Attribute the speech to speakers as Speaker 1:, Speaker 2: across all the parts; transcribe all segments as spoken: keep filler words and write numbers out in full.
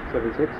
Speaker 1: seven six.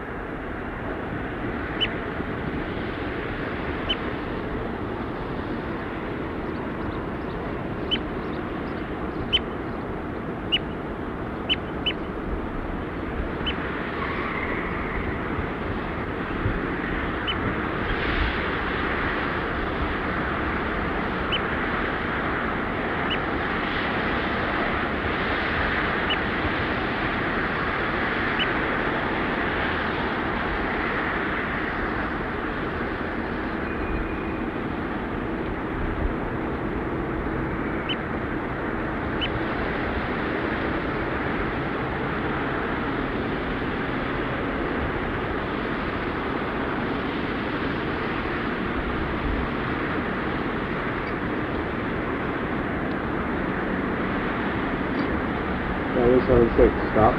Speaker 1: seven six, stop.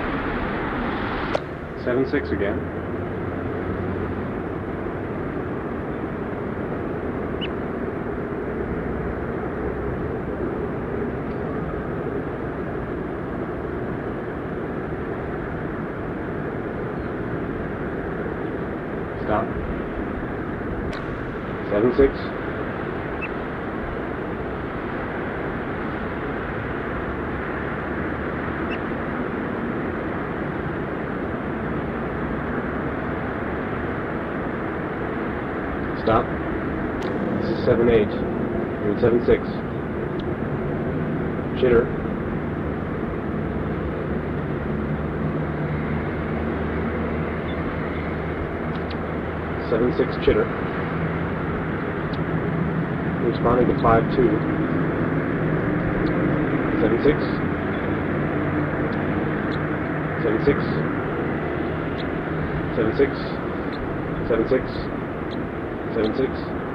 Speaker 2: seven six again. Stop. seven six. Stop. This is seven eight. You're in seven six. Jitter. seven six chitter. Responding to five two. seven six. seven six. seven six. seven six. seven six.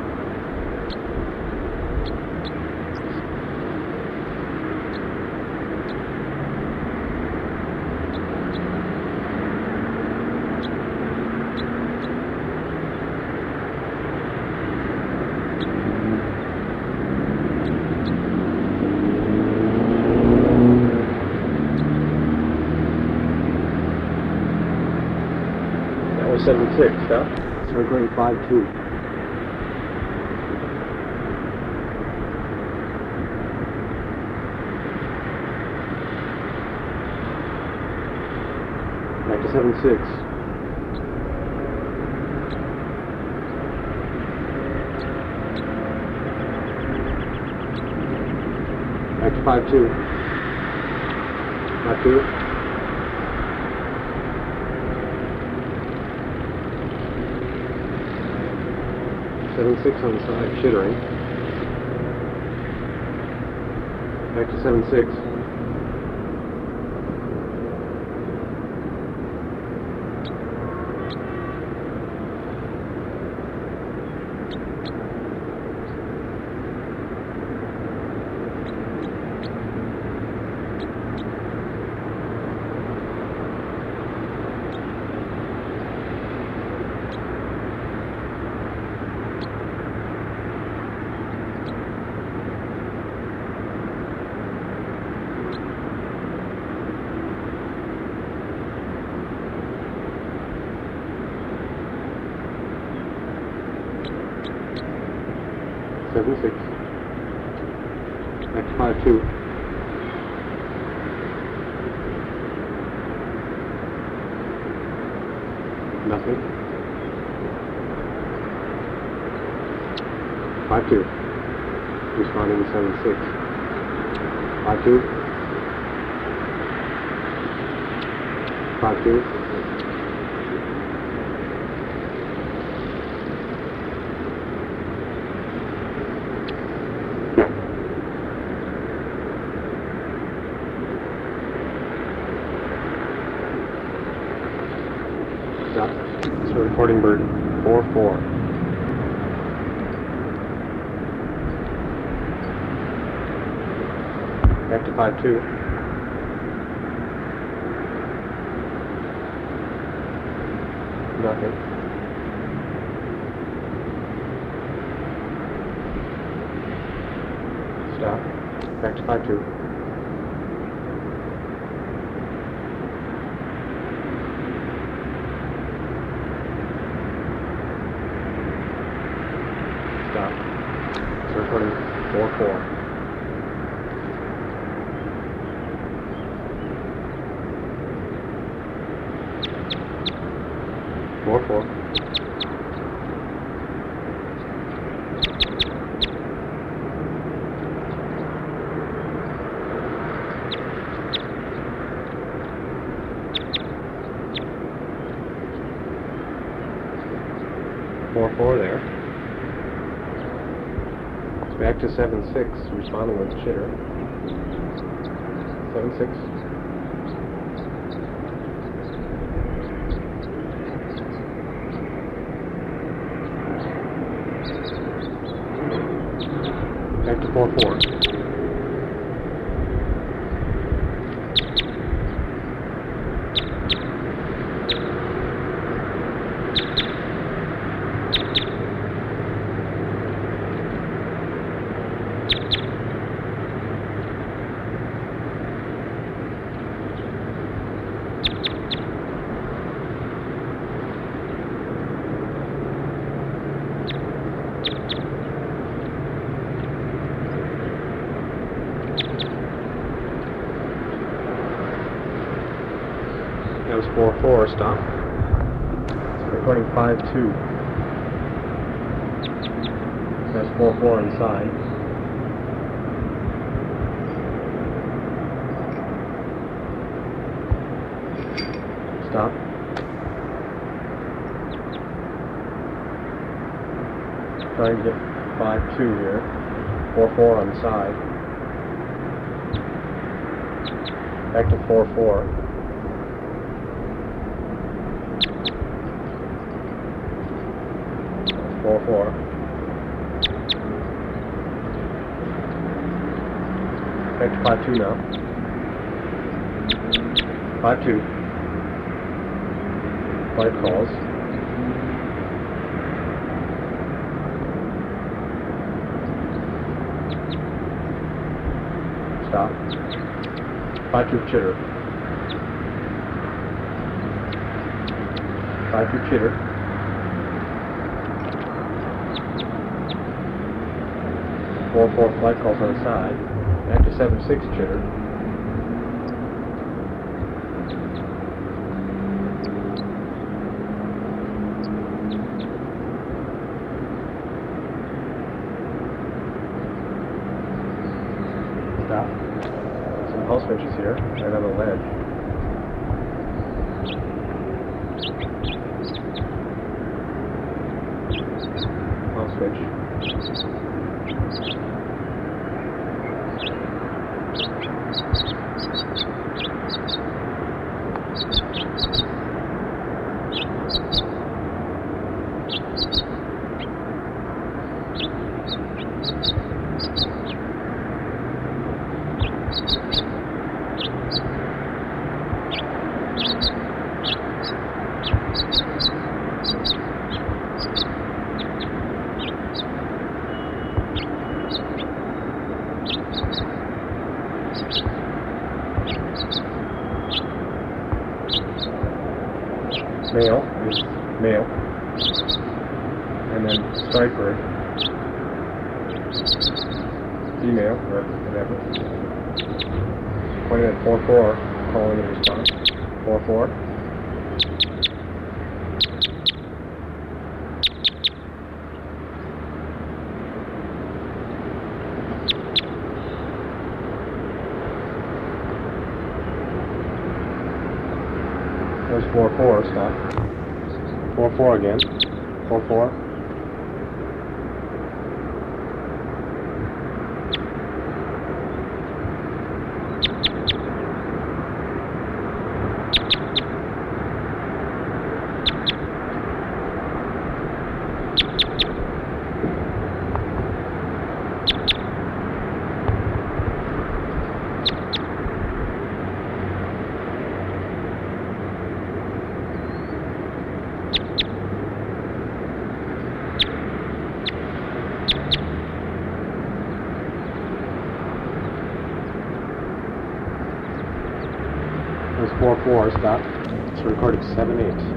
Speaker 2: That was seven six, huh?
Speaker 1: So we're going five two. Back to seven six. Back to five two. five two. seven six on the side, chittering. Back to seven six. seven six. Back to five two. Nothing. five two. Responding to seven six. five two. five two. Stop. So recording bird four four. Back to five two. Nothing. Stop. Back to five two. four four. Four four. Four four there. Back to seven six, responding with chitter. Seven six. Back to four four. That was four four, stop. So recording five two. That's four four inside. Stop. Trying to get five two here. four four on the side. Back to four four. four four. Back to five two now. five two. Flight calls. Stop. five two chitter. five two chitter. four four flight calls on the side. Back to seven six chitter. Stop. Some pulse switches here, right on the ledge. Pulse switch. Male is male, and then strike bird, female, or whatever. Pointing at four four, calling in response. four four. There's four four, stop. four four again. four four. There's four four, stop. It's recorded seven eight.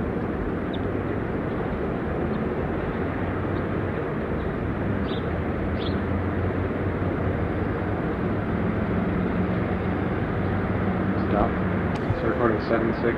Speaker 2: seven six.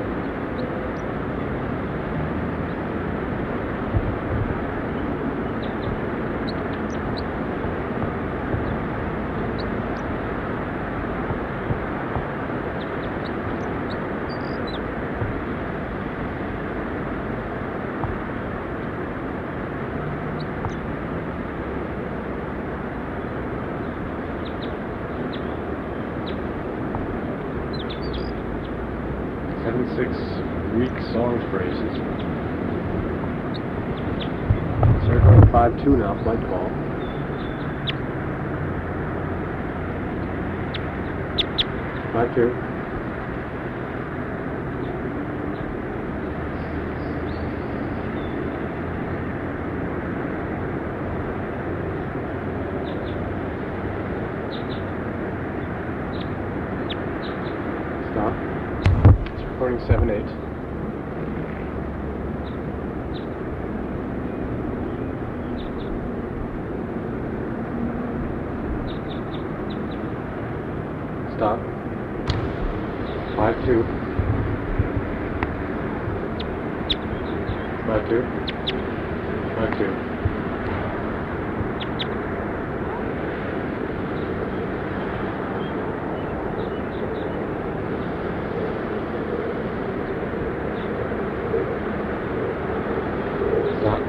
Speaker 2: Seven six weak song phrases.
Speaker 1: Circling five two now, flight call. five two. Stop. Recording seven eight. Stop. five two. five two. five two. Stop.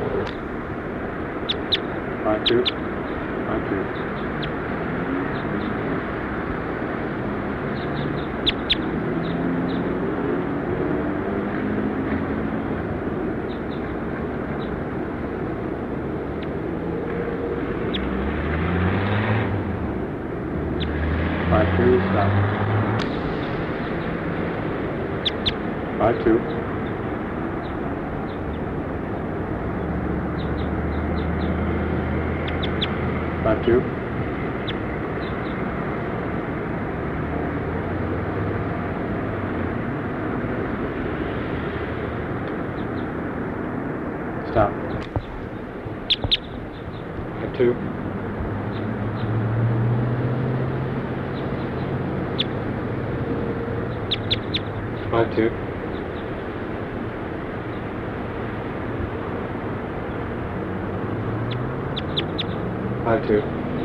Speaker 1: five two. five two. five two, stop. five two. five two. Stop. five two. five two. five two.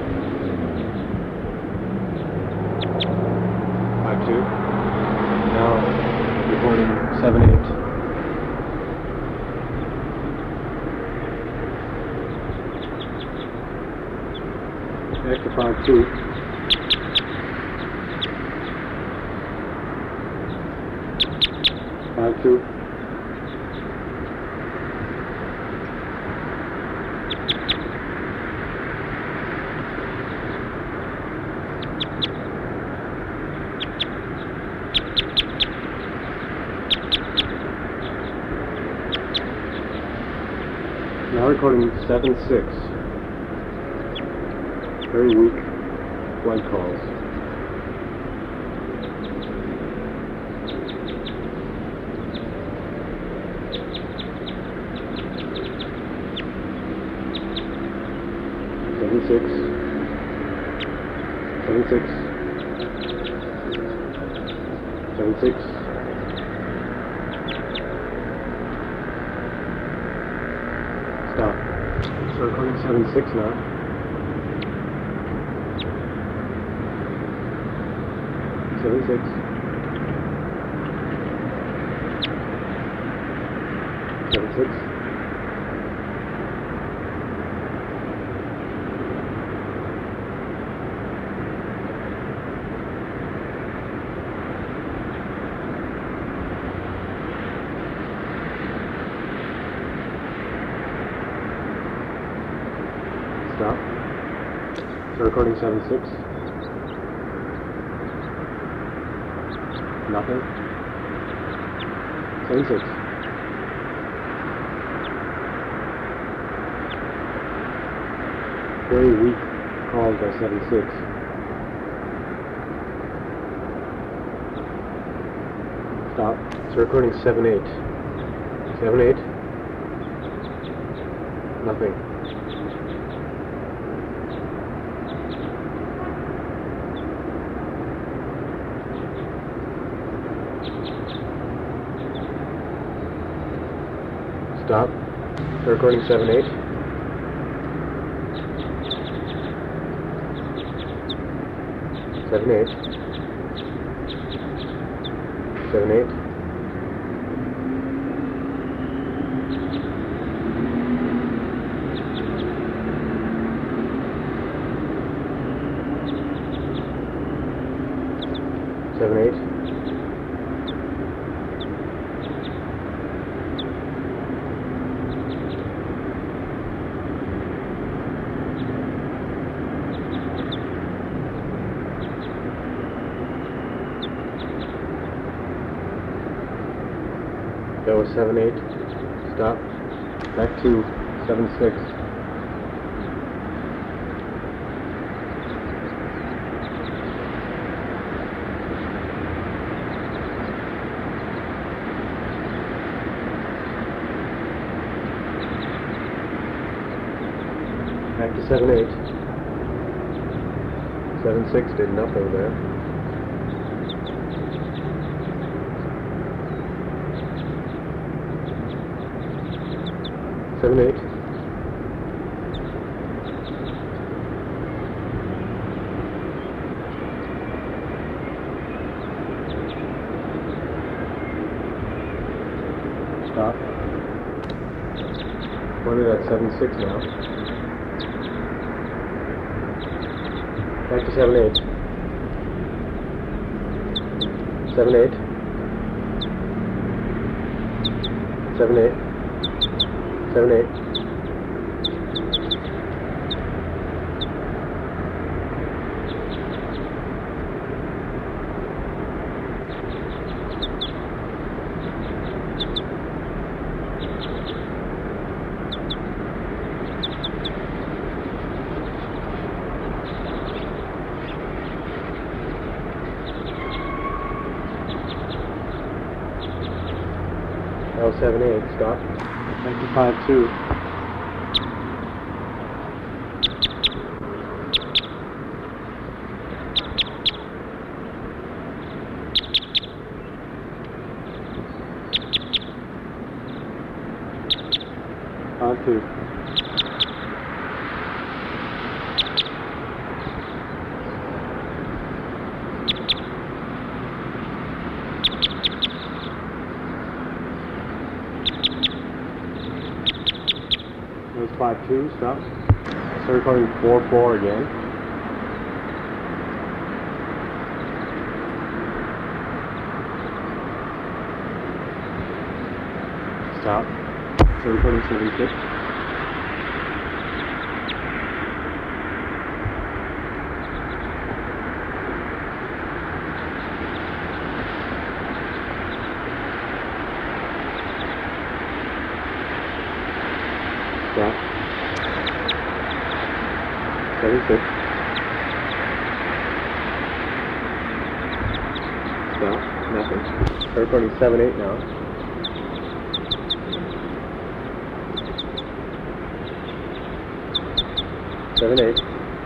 Speaker 1: five two. Now recording seven eight. Back to five two. five two. Now recording seven six. Very weak flight calls. Seven six. Seven six. Seven six. Stop. So recording seven six now. Seven six. Seven six. Stop. So recording seven six. Nothing. seven six. Very weak call by seven six. Stop. So recording seven eight. seven eight. Nothing.
Speaker 2: Stop. Start recording seven eight. Seven eight. Seven eight. Seven eight. That was seven eight. Stop. Back to seven six. Back to seven eight. seven six did nothing there. Seven eight.
Speaker 1: Stop.
Speaker 2: Pointed at seven six now. Back to seven eight. Seven eight. Seven eight. Seven eight. L seven eight. Stop.
Speaker 1: Back to five two. Five two. It was five two, stop. Start recording four four again. Stop. Start recording seven six. Stop. Seven six. Stop. Nothing. Start recording seven eight now. Seven eight.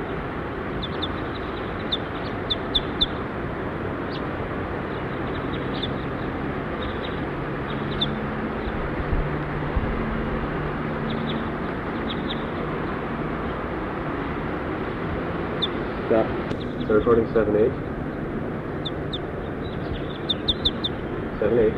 Speaker 1: Stop. Start recording seven eight. Seven eight.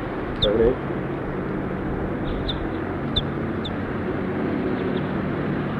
Speaker 1: Seven eight.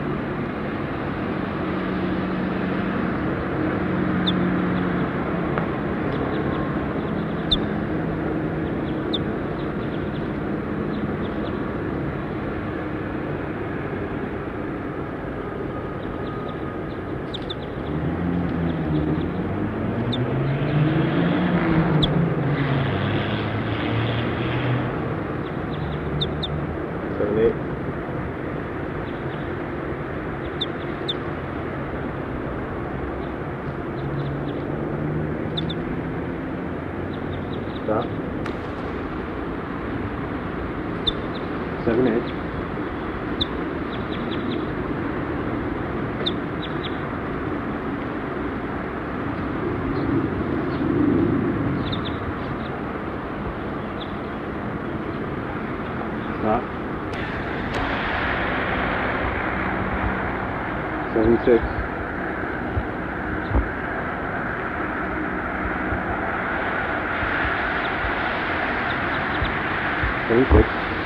Speaker 2: six. Seven six.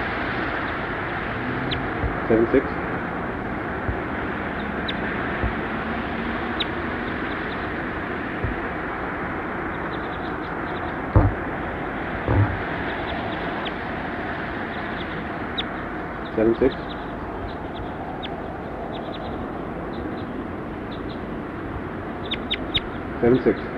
Speaker 2: Seven six. Seven six. Seven six.